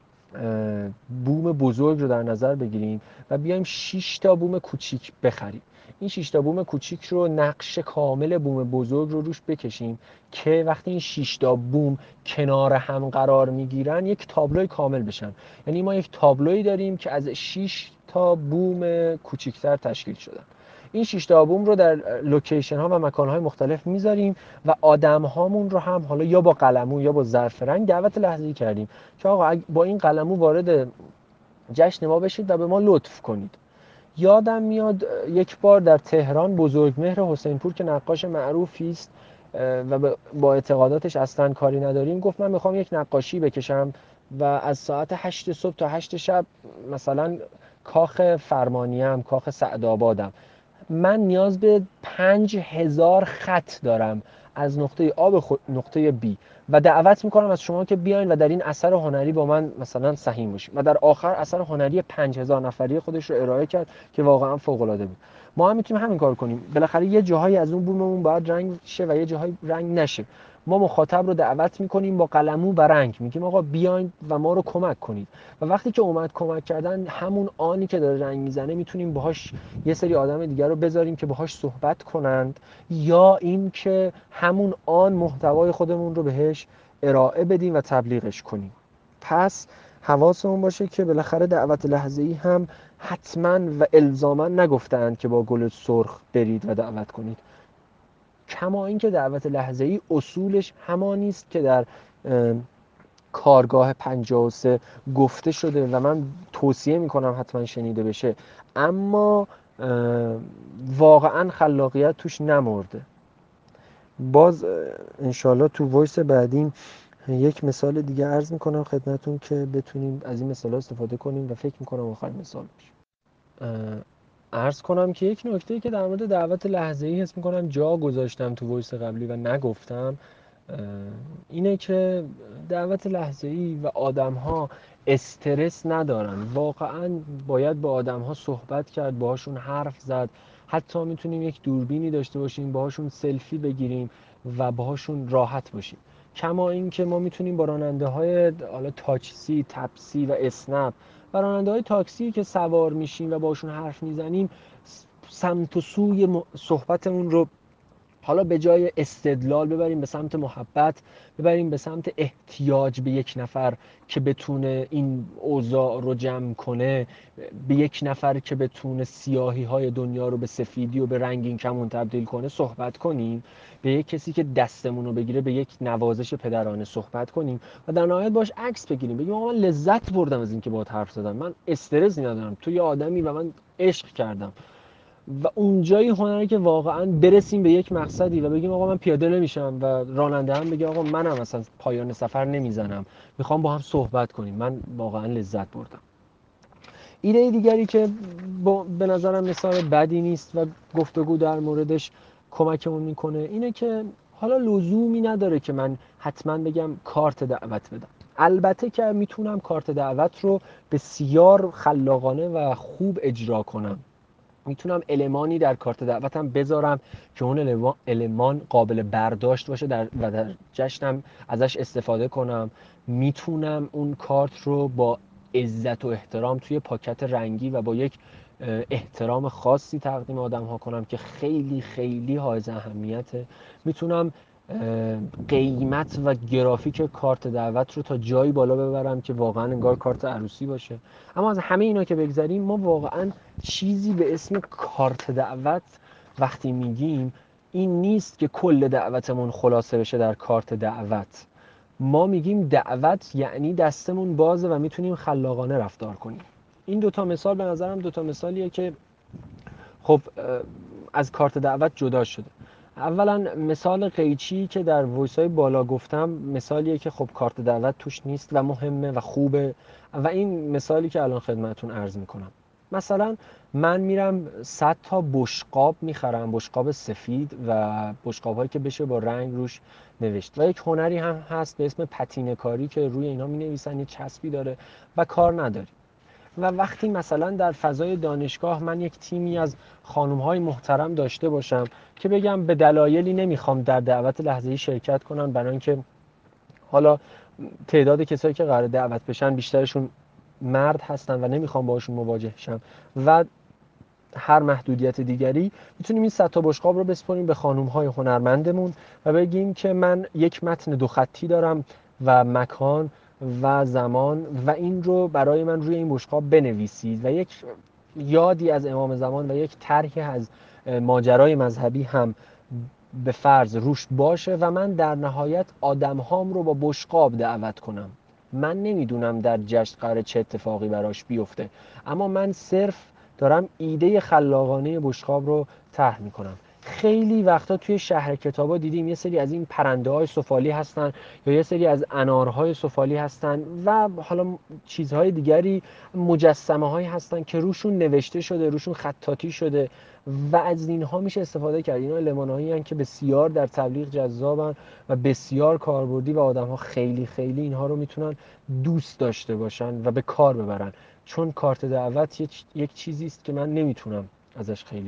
بوم بزرگ رو در نظر بگیریم و بیایم 6 تا بوم کوچیک بخریم. این 6 تا بوم کوچیک رو نقش کامل بوم بزرگ رو روش بکشیم که وقتی این 6 تا بوم کنار هم قرار میگیرن یک تابلوی کامل بشن. یعنی ما یک تابلویی داریم که از 6 تا بوم کوچیکتر تشکیل شدن. این 6 تا بوم رو در لوکیشن ها و مکان های مختلف میذاریم و آدم هامون رو هم حالا یا با قلمو یا با ظرف رنگ دعوت لحظه‌ای کردیم که آقا با این قلمو وارد جشن ما بشید و به ما لطف کنید. یادم میاد یک بار در تهران بزرگمهر حسینپور که نقاش معروفی است و با اعتقاداتش اصلا کاری نداریم، گفت من میخوام یک نقاشی بکشم و از ساعت 8 صبح تا 8 شب مثلا کاخ فرمانیم، کاخ سعدآبادم، من نیاز به 5000 خط دارم از نقطه آ به نقطه بی و دعوت میکنم از شما که بیاین و در این اثر هنری با من مثلا سهیم باشید. و در آخر اثر هنری 5000 نفری خودش رو ارائه کرد که واقعا فوق العاده بود. ما هم میتونیم همین کار کنیم. بالاخره یه جاهایی از اون بوممون باید رنگ شه و یه جاهایی رنگ نشه. ما مخاطب رو دعوت میکنیم با قلمو و رنگ، میگیم آقا بیاین و ما رو کمک کنید. و وقتی که اومد کمک کردن، همون آنی که داره رنگ میزنه میتونیم باهاش یه سری آدم دیگر رو بذاریم که باهاش صحبت کنند، یا این که همون آن محتوای خودمون رو بهش ارائه بدیم و تبلیغش کنیم. پس حواسمون باشه که بالاخره دعوت لحظه‌ای هم حتما و الزاما نگفتند که با گل سرخ برید و دعوت کنید. کما اینکه دعوت لحظه‌ای اصولش همانی است که در کارگاه 53 گفته شده و من توصیه میکنم حتما شنیده بشه، اما واقعا خلاقیت توش نمرده. باز انشالله تو وایس بعدیم یک مثال دیگه عرض میکنم خدمتون که بتونیم از این مثال استفاده کنیم و فکر میکنم آخرین مثال باشه. عرض کنم که یک نکته‌ای که در مورد دعوت لحظه‌ای حس میکنم جا گذاشتم تو وایس قبلی و نگفتم، اینه که دعوت لحظه‌ای و آدم‌ها استرس ندارن. واقعا باید با آدم‌ها صحبت کرد، باهاشون حرف زد، حتی میتونیم یک دوربینی داشته باشیم باهاشون سلفی بگیریم و باهاشون راحت باشیم. کما این که ما میتونیم با راننده‌های حالا تاکسی، تپسی و اسنپ و راننده‌های تاکسی که سوار میشیم و باهاشون حرف میزنیم، سمت و سوی صحبتمون رو حالا به جای استدلال ببریم به سمت محبت، ببریم به سمت احتیاج به یک نفر که بتونه این اوضاع رو جمع کنه، به یک نفر که بتونه سیاهی های دنیا رو به سفیدی و به رنگین کمون تبدیل کنه صحبت کنیم، به یک کسی که دستمون رو بگیره به یک نوازش پدرانه صحبت کنیم و در نهایت باش عکس بگیریم، بگیم آقا من لذت بردم از اینکه باهات حرف زدم، من استرسی ندارم، تو یه آدمی و من عشق کردم. و اونجایی هنره که واقعا برسیم به یک مقصدی و بگیم آقا من پیاده نمیشم و راننده هم بگه آقا منم اصلا پایان سفر نمیزنم، میخوام با هم صحبت کنیم، من واقعا لذت بردم. ایده دیگری که به نظرم مثال بدی نیست و گفتگو در موردش کمکمون میکنه اینه که حالا لزومی نداره که من حتما بگم کارت دعوت بدم. البته که میتونم کارت دعوت رو بسیار خلاقانه و خوب اجرا کنم، میتونم المانی در کارت دعوتم بذارم که اون المان قابل برداشت باشه و در جشنم ازش استفاده کنم. میتونم اون کارت رو با عزت و احترام توی پاکت رنگی و با یک احترام خاصی تقدیم آدم ها کنم که خیلی خیلی حائز اهمیته. میتونم قیمت و گرافیک کارت دعوت رو تا جایی بالا ببرم که واقعا انگار کارت عروسی باشه. اما از همه اینا که بگذاریم، ما واقعا چیزی به اسم کارت دعوت وقتی میگیم این نیست که کل دعوتمون خلاصه بشه در کارت دعوت. ما میگیم دعوت یعنی دستمون بازه و میتونیم خلاقانه رفتار کنیم. این دوتا مثال به نظرم دوتا مثالیه که خب از کارت دعوت جدا شده. اولا مثال قیچی که در وایسای بالا گفتم مثالیه که خب کارت دعوت توش نیست و مهمه و خوبه، و این مثالی که الان خدمتون عرض میکنم. مثلا من میرم 100 تا بشقاب میخرم، بشقاب سفید و بشقاب هایی که بشه با رنگ روش نوشت، و یک هنری هم هست به اسم پتینه کاری که روی اینا می نویسن، یه چسبی داره و کار نداری. و وقتی مثلا در فضای دانشگاه من یک تیمی از خانم‌های محترم داشته باشم که بگم به دلایلی نمیخوام در دعوت لحظه‌ای شرکت کنن، برای اینکه حالا تعداد کسایی که قرار دعوت بشن بیشترشون مرد هستن و نمیخوام باشون مواجه شم و هر محدودیت دیگری، میتونیم این 100 تا بشقاب رو بسپاریم به خانم‌های هنرمندمون و بگیم که من یک متن 2 خطی دارم و مکان و زمان و این رو برای من روی این بشقاب بنویسید و یک یادی از امام زمان و یک طرحی از ماجرای مذهبی هم به فرض روش باشه و من در نهایت آدم‌هام رو با بشقاب دعوت کنم. من نمیدونم در جشن قراره چه اتفاقی براش بیفته، اما من صرف دارم ایده خلاقانه بشقاب رو طرح میکنم. خیلی وقتا توی شهر کتابا دیدیم یه سری از این پرنده های سفالی هستن یا یه سری از انارهای سفالی هستن و حالا چیزهای دیگری، مجسمه هایی هستن که روشون نوشته شده، روشون خطاطی شده و از اینها میشه استفاده کرد. اینا المان‌هایی هستن که بسیار در تبلیغ جذابن و بسیار کاربردی و آدم‌ها خیلی خیلی اینها رو میتونن دوست داشته باشن و به کار ببرن، چون کارت دعوت یک چیزی است که من نمیتونم ازش خیلی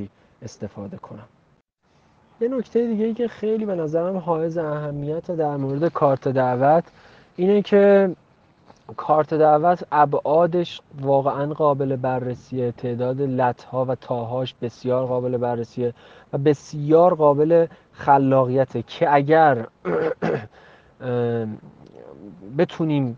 استفاده کنم. یه نکته دیگه‌ای که خیلی به نظرم حائز اهمیت در مورد کارت دعوت اینه که کارت دعوت ابعادش واقعا قابل بررسیه، تعداد لت‌ها و تاهاش بسیار قابل بررسیه و بسیار قابل خلاقیته که اگر بتونیم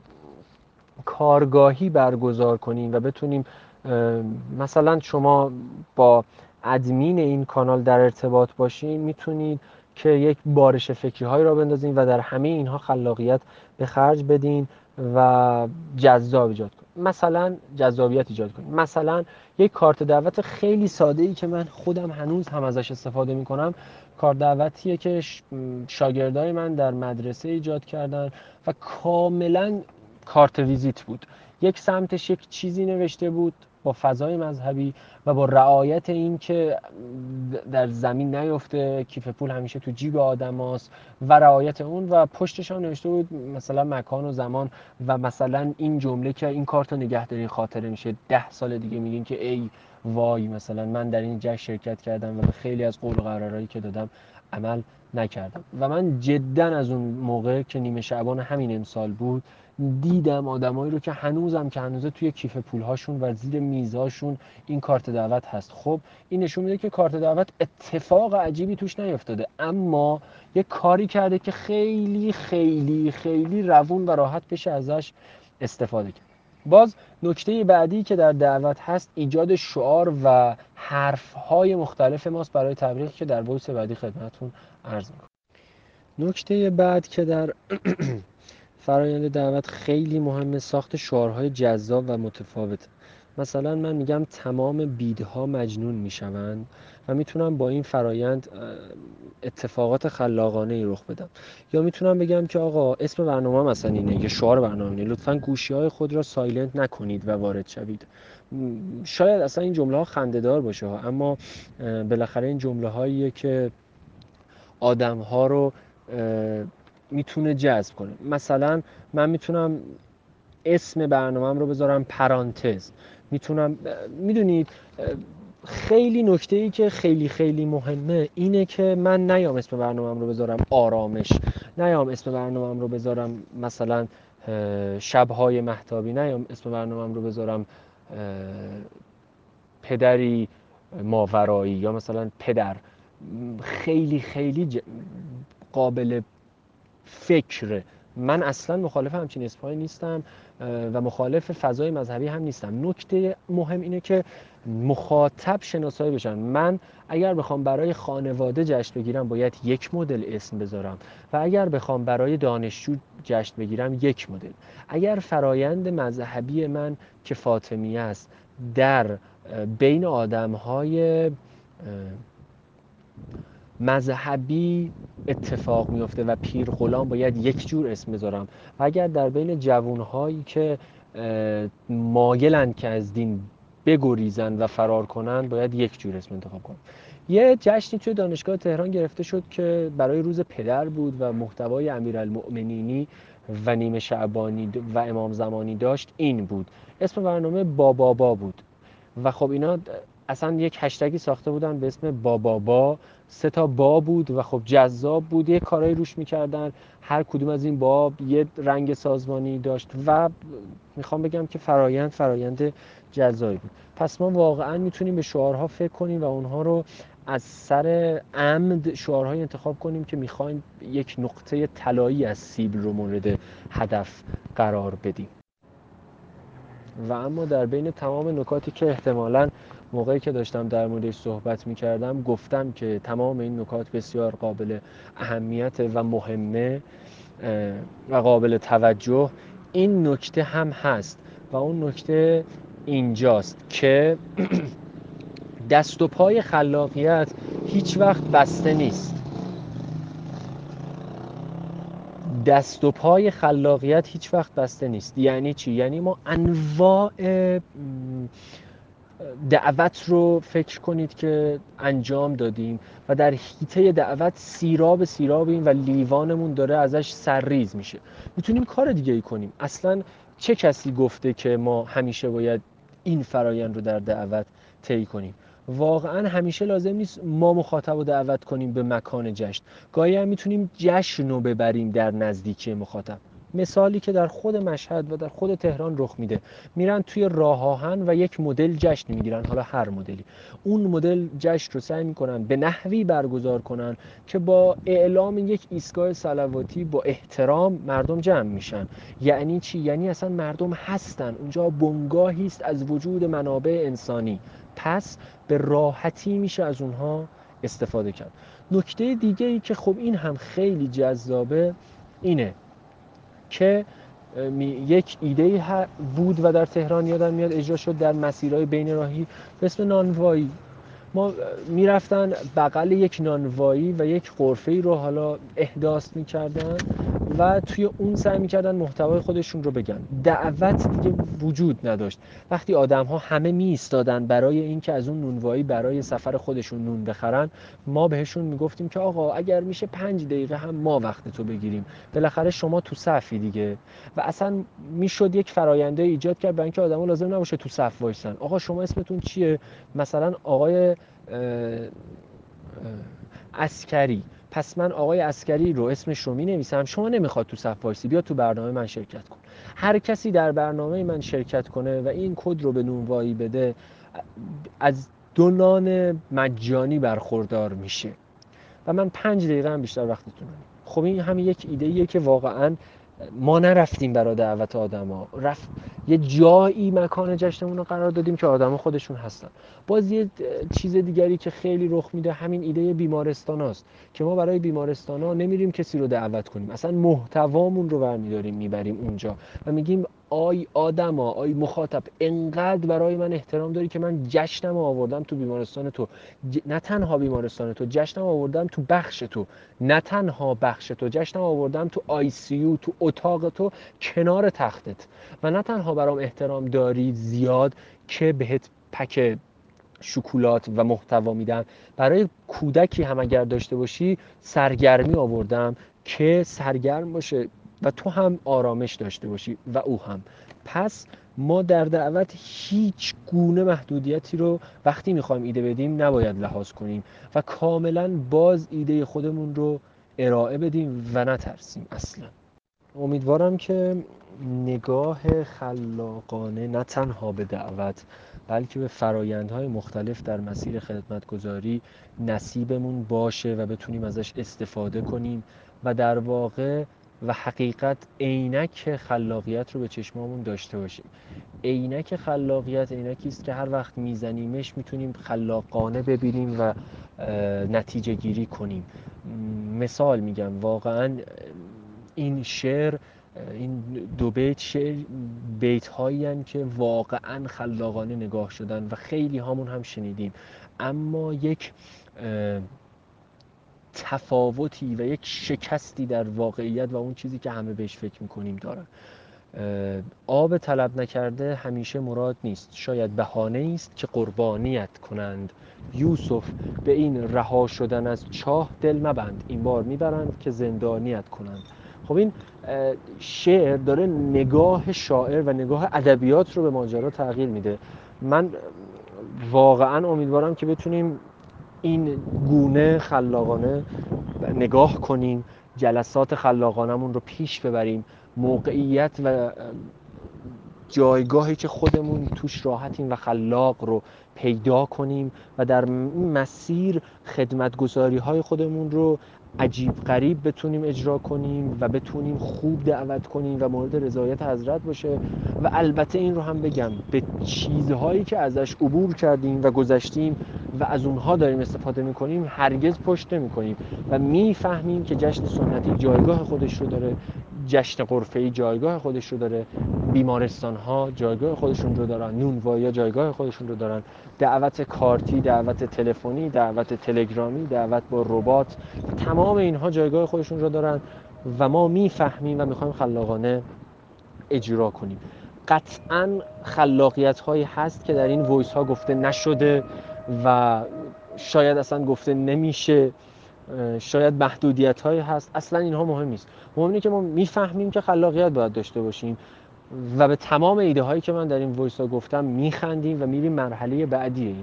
کارگاهی برگزار کنیم و بتونیم مثلا شما با ادمین این کانال در ارتباط باشین، میتونید که یک بارش فکری هایی را بندازین و در همه اینها خلاقیت به خرج بدین و جذاب ایجاد کنین. مثلا جذابیت ایجاد کنین. مثلا یک کارت دعوت خیلی ساده ای که من خودم هنوز هم ازش استفاده میکنم، کارت دعوتیه که شاگردای من در مدرسه ایجاد کردن و کاملا کارت ویزیت بود. یک سمتش یک چیزی نوشته بود با فضای مذهبی و با رعایت این که در زمین نیفته، کیف پول همیشه تو جیب آدم هاست و رعایت اون، و پشتش هم نوشته بود مثلا مکان و زمان و مثلا این جمله که این کارت رو نگه دارین خاطره میشه 10 سال دیگه میگین که ای وای مثلا من در این جشن شرکت کردم و به خیلی از قول و قرارهایی که دادم عمل نکردم. و من جدا از اون موقع که نیمه شعبان همین امسال بود دیدم آدمایی رو که هنوزم که هنوزه توی کیف پولهاشون و زیر میزاشون این کارت دعوت هست. خب این نشون میده که کارت دعوت اتفاق عجیبی توش نیفتاده، اما یه کاری کرده که خیلی خیلی خیلی روون و راحت بشه ازش استفاده کرد. باز نکته بعدی که در دعوت هست ایجاد شعار و حرفهای مختلف ماست برای تبلیغ که در بحث بعدی خدمتتون عرض میکنم. نکته بعد که در فرآیند دعوت خیلی مهمه ساخت شعارهای جذاب و متفاوته. مثلا من میگم تمام بیدها مجنون میشوند و میتونم با این فرایند اتفاقات خلاقانه ای رخ بدم. یا میتونم بگم که آقا اسم برنامه مثلا اینه، یه شعار برنامه اینه، لطفاً گوشی‌های خود را سایلنت نکنید و وارد شوید. شاید اصلا این جمله ها خنده‌دار باشه اما بالاخره این جمله هاییه که آدم ها رو میتونه جذب کنه. مثلا من میتونم اسم برنامه‌ام رو بذارم پرانتز. میتونم میدونید خیلی نکته‌ای که خیلی خیلی مهمه اینه که من نیام اسم برنامه‌ام رو بذارم آرامش، نیام اسم برنامه‌ام رو بذارم مثلا شب‌های مهتابی، نیام اسم برنامه‌ام رو بذارم پدری ماورایی یا مثلا پدر. خیلی خیلی قابل فکره. من اصلا مخالف همچین اسمایی نیستم و مخالف فضای مذهبی هم نیستم. نکته مهم اینه که مخاطب شناسایی بشن. من اگر بخوام برای خانواده جشن بگیرم باید یک مدل اسم بذارم و اگر بخوام برای دانشجو جشن بگیرم یک مدل. اگر فرایند مذهبی من که فاطمیه است در بین آدم‌های مذهبی اتفاق میفته و پیر غلام باید یک جور اسم بذارم و اگر در بین جوانهایی که مایلن که از دین بگریزن و فرار کنن باید یک جور اسم انتخاب کنم. یه جشنی توی دانشگاه تهران گرفته شد که برای روز پدر بود و محتوای امیرالمؤمنینی و نیمه شعبانی و امام زمانی داشت. این بود اسم برنامه بابابا بود و خب اینا اصلا یک هشتگی ساخته بودن به اسم بابابا، 3 تا با بود و خب جذاب بود، یه کارایی روش میکردن، هر کدوم از این با یه رنگ سازمانی داشت و میخوام بگم که فرایند جذابی بود. پس ما واقعا میتونیم به شعارها فکر کنیم و اونها رو از سر عمد شعارهای انتخاب کنیم که میخوایم یک نقطه طلایی از سیبل رو مورد هدف قرار بدیم. و اما در بین تمام نکاتی که احتمالاً موقعی که داشتم در موردش صحبت می‌کردم گفتم که تمام این نکات بسیار قابل اهمیت و مهمه و قابل توجه. این نکته هم هست و اون نکته اینجاست که دست و پای خلاقیت هیچ وقت بسته نیست. دست و پای خلاقیت هیچ وقت بسته نیست. یعنی چی؟ یعنی ما انواع دعوت رو فکر کنید که انجام دادیم و در حیطه دعوت سیرابیم و لیوانمون داره ازش سرریز میشه. میتونیم کار دیگه ای کنیم. اصلا چه کسی گفته که ما همیشه باید این فرایند رو در دعوت طی کنیم؟ واقعا همیشه لازم نیست ما مخاطب رو دعوت کنیم به مکان جشن، گاهی هم میتونیم جشن رو ببریم در نزدیکی مخاطب. مثالی که در خود مشهد و در خود تهران رخ میده، میرن توی راه آهن و یک مدل جشن میگیرن، حالا هر مدلی، اون مدل جشن رو سعی میکنن به نحوی برگزار کنن که با اعلام یک ایستگاه صلواتی با احترام مردم جمع میشن. یعنی چی؟ یعنی اصلا مردم هستن اونجا، بنگاهی است از وجود منابع انسانی، پس به راحتی میشه از اونها استفاده کرد. نکته دیگه ای که خب این هم خیلی جذابه اینه که یک ایده بود و در تهران یادم میاد اجرا شد در مسیرهای بین راهی به اسم نانوایی. ما میرفتن بغل یک نانوایی و یک غرفه‌ای رو حالا احداث میکردن و توی اون سعی میکردن محتوای خودشون رو بگن. دعوت دیگه وجود نداشت. وقتی آدم ها همه می ایستادن برای اینکه از اون نونوایی برای سفر خودشون نون بخرن، ما بهشون میگفتیم که آقا اگر میشه 5 دقیقه هم ما وقت تو بگیریم، بالاخره شما تو صفی دیگه. و اصلا میشد یک فراینده ایجاد کرد برای اینکه آدما لازم نباشه تو صف وایسن. آقا شما اسمتون چیه؟ مثلا آقای عسکری، پس من آقای عسکری رو اسمش رو می نویسم، شما نمیخواد تو صف وایسی، بیا تو برنامه من شرکت کن. هر کسی در برنامه من شرکت کنه و این کد رو به نونوایی بده، از 2 نان مجانی برخوردار میشه و من 5 دقیقه هم بیشتر وقتتون نمیگیرم. خب این هم یک ایده ایه که واقعا ما نرفتیم برای دعوت آدما، رفت یه جایی مکان جشنمون رو قرار دادیم که آدما خودشون هستن. باز یه چیز دیگری که خیلی رخ میده همین ایده بیمارستان هاست که ما برای بیمارستان ها نمیریم کسی رو دعوت کنیم، اصلا محتوامون رو برمیداریم میبریم اونجا و میگیم آی آدما، آی مخاطب، انقدر برای من احترام داری که من جشنم آوردم تو بیمارستان تو، نه تنها بیمارستان تو، جشنم آوردم تو بخش تو، نه تنها بخش تو، جشنم آوردم تو آی سی یو، تو اتاق تو، کنار تختت، و نه تنها برام احترام داری زیاد که بهت پک شکلات و محتوا میدم، برای کودکی هم اگر داشته باشی سرگرمی آوردم که سرگرم باشه و تو هم آرامش داشته باشی و او هم. پس ما در دعوت هیچ گونه محدودیتی رو وقتی میخوایم ایده بدیم نباید لحاظ کنیم و کاملا باز ایده خودمون رو ارائه بدیم و نترسیم اصلا. امیدوارم که نگاه خلاقانه نه تنها به دعوت بلکه به فرایندهای مختلف در مسیر خدمتگزاری نصیبمون باشه و بتونیم ازش استفاده کنیم و در واقع و حقیقت عینک خلاقیت رو به چشمامون داشته باشیم. عینک خلاقیت عینکی است که هر وقت میزنیمش میتونیم خلاقانه ببینیم و نتیجه گیری کنیم. مثال میگم، واقعا این شعر، این 2 بیت شعر، بیت هایی هستند که واقعا خلاقانه نگاه شدن و خیلی هامون هم شنیدیم، اما یک تفاوتی و یک شکستی در واقعیت و اون چیزی که همه بهش فکر میکنیم دارن. آب طلب نکرده همیشه مراد نیست، شاید بهانه است که قربانیت کنند. یوسف به این رها شدن از چاه دل مبند، این بار میبرند که زندانیت کنند. خب این شعر داره نگاه شاعر و نگاه ادبیات رو به ماجرا تغییر میده. من واقعا امیدوارم که بتونیم این گونه خلاقانه نگاه کنیم، جلسات خلاقانمون رو پیش ببریم، موقعیت و جایگاهی که خودمون توش راحتیم و خلاق رو پیدا کنیم و در این مسیر خدمتگزاری های خودمون رو عجیب غریب بتونیم اجرا کنیم و بتونیم خوب دعوت کنیم و مورد رضایت حضرت باشه. و البته این رو هم بگم، به چیزهایی که ازش عبور کردیم و گذشتیم و از اونها داریم استفاده میکنیم هرگز پشت نمیکنیم و میفهمیم که جشن سنتی جایگاه خودش رو داره، جشن غرفه‌ای جایگاه خودش رو داره، بیمارستان ها جایگاه خودشون رو دارن، نونوایی ها جایگاه خودشون رو دارن، دعوت کارتی، دعوت تلفنی، دعوت تلگرامی، دعوت با ربات، تمام اینها جایگاه خودشون رو دارن و ما میفهمیم و میخوایم خلاقانه اجرا کنیم. قطعاً خلاقیت هایی هست که در این وایس ها گفته نشده و شاید اصلا گفته نمیشه، شاید محدودیت هایی هست، اصلا اینها مهم نیست. مهم اینه که ما میفهمیم که خلاقیت باید داشته باشیم و به تمام ایده هایی که من در این وایس ها گفتم میخندیم و میریم مرحله بعدی اینها.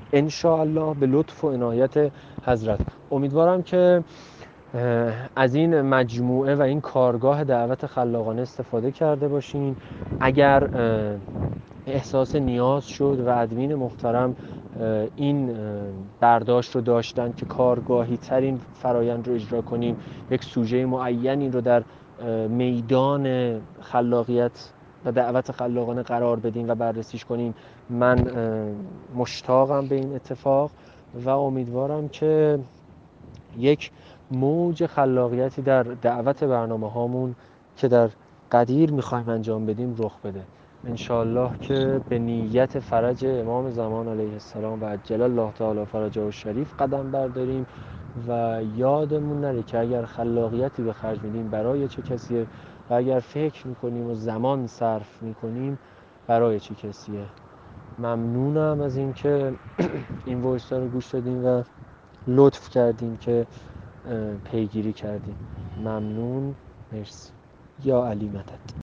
ان شاء الله به لطف و عنایت حضرت. امیدوارم که از این مجموعه و این کارگاه دعوت خلاقانه استفاده کرده باشین. اگر احساس نیاز شد و ادمین محترم این برداشت رو داشتن که کارگاهی ترین فرایند رو اجرا کنیم، یک سوژه معینی رو در میدان خلاقیت و دعوت خلاقانه قرار بدیم و بررسیش کنیم، من مشتاقم به این اتفاق و امیدوارم که یک موج خلاقیتی در دعوت برنامه هامون که در قدیر میخوایم انجام بدیم رخ بده. انشاءالله که به نیت فرج امام زمان علیه السلام و عجل الله تعالی فرجه الشریف قدم برداریم و یادمون نره که اگر خلاقیتی به خرج میدیم برای چه کسیه و اگر فکر میکنیم و زمان صرف میکنیم برای چه کسیه. ممنونم از اینکه این وایسا رو گوش دادیم و لطف کردیم که پیگیری کردیم. ممنون، مرسی. یا علی مدد.